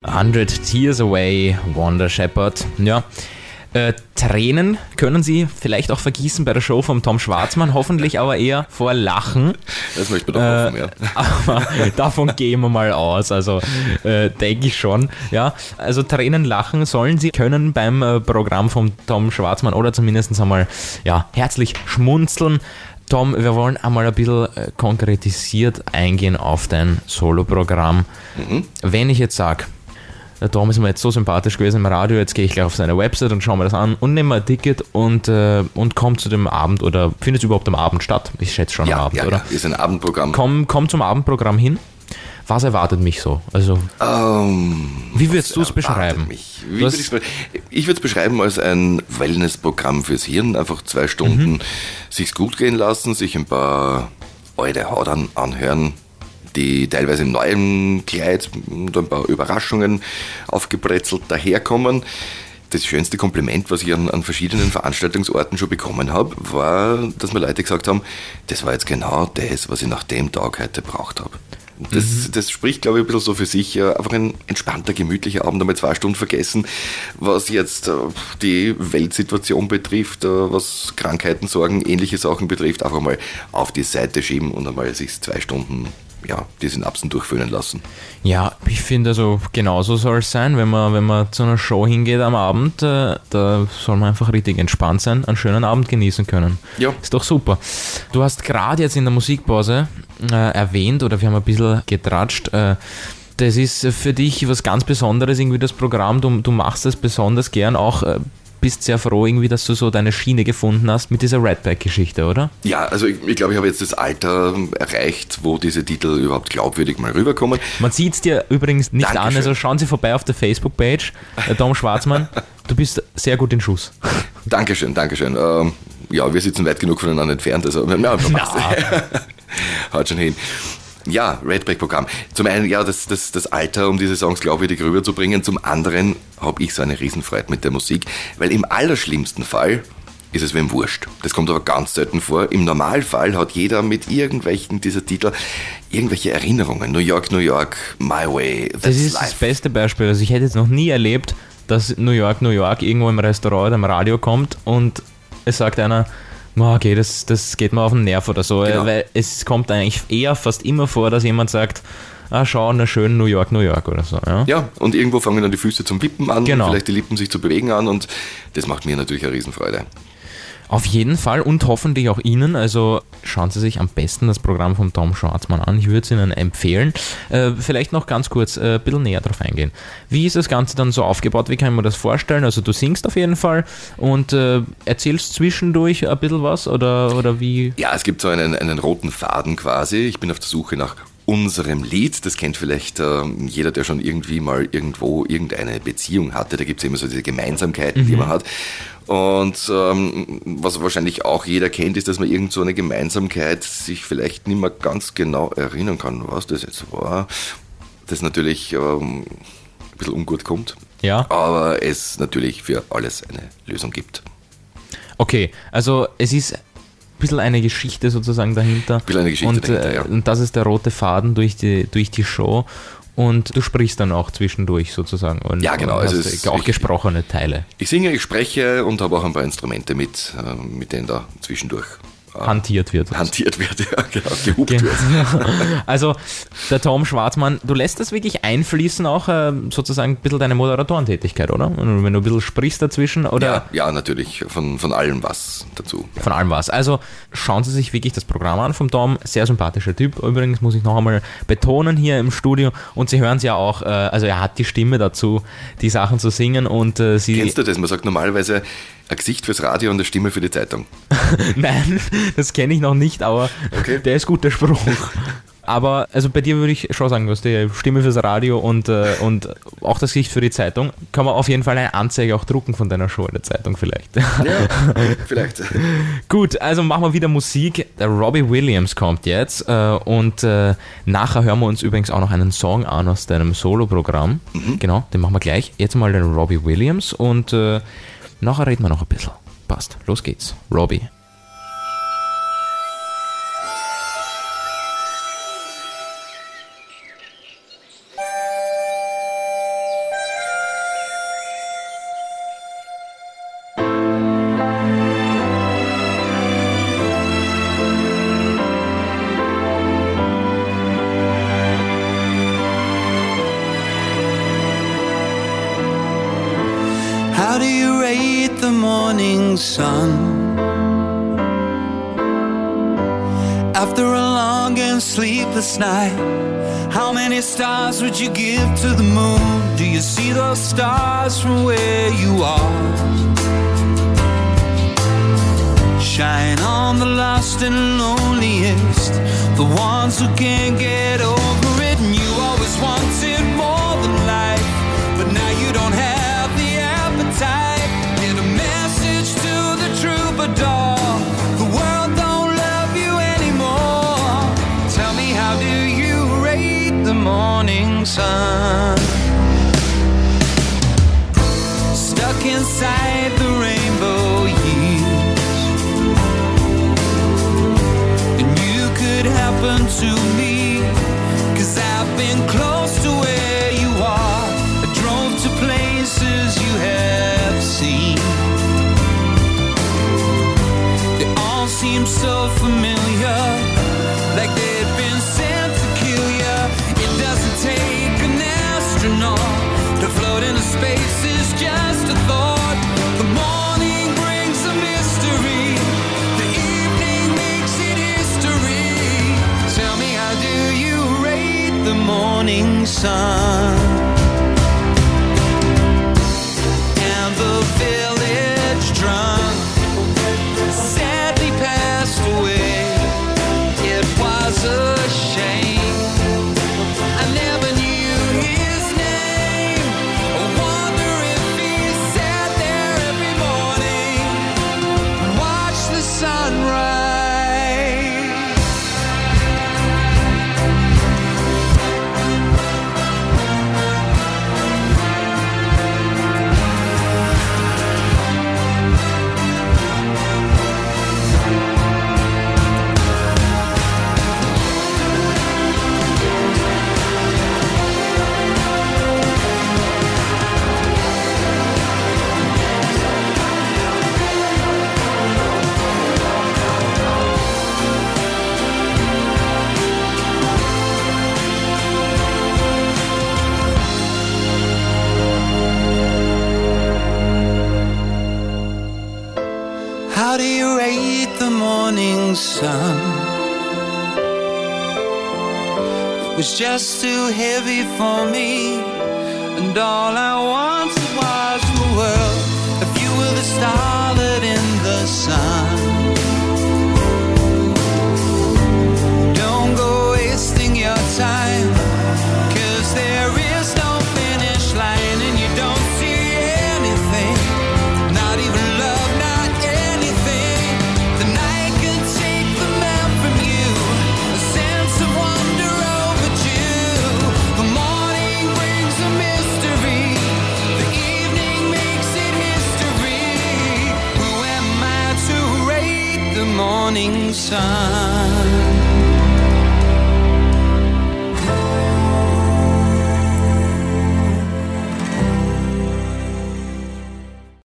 100 Tears Away, Wonder Shepherd. Ja, Tränen können Sie vielleicht auch vergießen bei der Show von Tom Schwarzmann, hoffentlich aber eher vor Lachen. Das möchte man doch hoffen, ja. Aber davon gehen wir mal aus, also denke ich schon. Ja, also Tränen lachen sollen Sie können beim Programm von Tom Schwarzmann oder zumindest einmal herzlich schmunzeln. Tom, wir wollen einmal ein bisschen konkretisiert eingehen auf dein Soloprogramm. Wenn ich jetzt sage, der Tom ist mir jetzt so sympathisch gewesen im Radio, jetzt gehe ich gleich auf seine Website und schaue mir das an und nehme ein Ticket und komme zu dem Abend, oder findet es überhaupt am Abend statt? Ich schätze schon am Abend, oder? Ja, ist ein Abendprogramm. Komm zum Abendprogramm hin. Was erwartet mich so? Also, wie würdest du es beschreiben? Ich würde es beschreiben als ein Wellnessprogramm fürs Hirn. Einfach 2 Stunden sich's gut gehen lassen, sich ein paar alte Haudern anhören, die teilweise im neuen Kleid und ein paar Überraschungen aufgebrezelt daherkommen. Das schönste Kompliment, was ich an verschiedenen Veranstaltungsorten schon bekommen habe, war, dass mir Leute gesagt haben, das war jetzt genau das, was ich nach dem Tag heute braucht habe. Das spricht, glaube ich, ein bisschen so für sich. Einfach ein entspannter, gemütlicher Abend, einmal 2 Stunden vergessen, was jetzt die Weltsituation betrifft, was Krankheiten, Sorgen, ähnliche Sachen betrifft, einfach mal auf die Seite schieben und einmal sich 2 Stunden die Synapsen durchführen lassen. Ja, ich finde, also genauso soll es sein, wenn man zu einer Show hingeht am Abend, da soll man einfach richtig entspannt sein, einen schönen Abend genießen können. Ja. Ist doch super. Du hast gerade jetzt in der Musikpause erwähnt, oder wir haben ein bisschen getratscht, das ist für dich was ganz Besonderes, irgendwie das Programm, du machst das besonders gern, auch bist sehr froh irgendwie, dass du so deine Schiene gefunden hast mit dieser Redback-Geschichte, oder? Ja, also ich glaube, ich habe jetzt das Alter erreicht, wo diese Titel überhaupt glaubwürdig mal rüberkommen. Man sieht es dir übrigens nicht Dankeschön. an, also schauen Sie vorbei auf der Facebook-Page, Tom Schwarzmann, du bist sehr gut in Schuss. Dankeschön. Wir sitzen weit genug voneinander entfernt, also haut schon hin. Ja, Redback-Programm. Zum einen, das Alter, um diese Songs glaubwürdig rüberzubringen. Zum anderen habe ich so eine Riesenfreude mit der Musik, weil im allerschlimmsten Fall ist es wem wurscht. Das kommt aber ganz selten vor. Im Normalfall hat jeder mit irgendwelchen dieser Titel irgendwelche Erinnerungen. New York, My Way, That's Das ist Life. das beste Beispiel. Also ich hätte jetzt noch nie erlebt, dass New York irgendwo im Restaurant oder im Radio kommt und es sagt einer, okay, das geht mir auf den Nerv oder so, Genau. weil es kommt eigentlich eher fast immer vor, dass jemand sagt, schau, na schön, New York oder so. Ja, und irgendwo fangen dann die Füße zum Wippen an, Genau. vielleicht die Lippen sich zu bewegen an und das macht mir natürlich eine Riesenfreude. Auf jeden Fall und hoffentlich auch Ihnen, also schauen Sie sich am besten das Programm von Tom Schwarzmann an, ich würde es Ihnen empfehlen. Vielleicht noch ganz kurz ein bisschen näher drauf eingehen. Wie ist das Ganze dann so aufgebaut, wie kann ich mir das vorstellen? Also du singst auf jeden Fall und erzählst zwischendurch ein bisschen was oder wie? Ja, es gibt so einen roten Faden quasi. Ich bin auf der Suche nach unserem Lied. Das kennt vielleicht jeder, der schon irgendwie mal irgendwo irgendeine Beziehung hatte. Da gibt es immer so diese Gemeinsamkeiten, die man hat. Und was wahrscheinlich auch jeder kennt, ist, dass man irgend so eine Gemeinsamkeit sich vielleicht nicht mehr ganz genau erinnern kann, was das jetzt war. Das natürlich ein bisschen ungut kommt. Ja. Aber es natürlich für alles eine Lösung gibt. Okay, also es ist ein bisschen eine Geschichte sozusagen dahinter. Ein bisschen eine Geschichte dahinter, ja. Und das ist der rote Faden durch die Show. Und du sprichst dann auch zwischendurch sozusagen. Und, ja, genau. Und hast auch gesprochene Teile. Ich singe, ich spreche und habe auch ein paar Instrumente mit denen da zwischendurch hantiert wird. Hantiert wird, ja, genau, gehupt wird. Also der Tom Schwarzmann, du lässt das wirklich einfließen, auch sozusagen ein bisschen deine Moderatorentätigkeit, oder? Wenn du ein bisschen sprichst dazwischen, oder? Ja, natürlich, von allem was dazu. Ja. Von allem was. Also schauen Sie sich wirklich das Programm an vom Tom, sehr sympathischer Typ, übrigens muss ich noch einmal betonen hier im Studio und Sie hören es ja auch, also er hat die Stimme dazu, die Sachen zu singen und Sie... Kennst du das? Man sagt normalerweise ein Gesicht fürs Radio und eine Stimme für die Zeitung. Nein, das kenne ich noch nicht, aber okay. Der ist gut, der Spruch. Aber also bei dir würde ich schon sagen, du hast die Stimme fürs Radio und auch das Gesicht für die Zeitung. Kann man auf jeden Fall eine Anzeige auch drucken von deiner Show in der Zeitung vielleicht. Ja, vielleicht. Gut, also machen wir wieder Musik. Der Robbie Williams kommt jetzt und nachher hören wir uns übrigens auch noch einen Song an aus deinem Solo-Programm. Genau, den machen wir gleich. Jetzt mal den Robbie Williams und nachher reden wir noch ein bisschen. Passt, los geht's. Robbie. How do you rate the morning sun? After a long and sleepless night, how many stars would you give to the moon? Do you see those stars from where you are? Shine on the lost and loneliest, the ones who can't get over it. And you always wanted more than life, but now you don't have the appetite. Get a message to the troubadour, the world don't love you anymore. Tell me, how do you rate the morning sun? Stuck inside the rainbow years, happen to me, 'cause I've been close to where you are. I drove to places you have seen. They all seem so familiar, like they'd been sent to kill you. It doesn't take an astronaut to float into space, is just a thought. The morning brings a mystery, the evening makes it history. Tell me, how do you rate the morning sun? And the village drunk sadly passed away. It was a shame, I never knew his name. I wonder if he sat there every morning and watched the sunrise. How do you rate the morning sun? It was just too heavy for me, and all I wanted was the world. If you were the starlet in the sun, don't go wasting your time, 'cause there is no finish line, and you don't see anything, not even love, not anything. The night can take the man from you, a sense of wonder overdue. The morning brings a mystery, the evening makes it history. Who am I to rate the morning sun?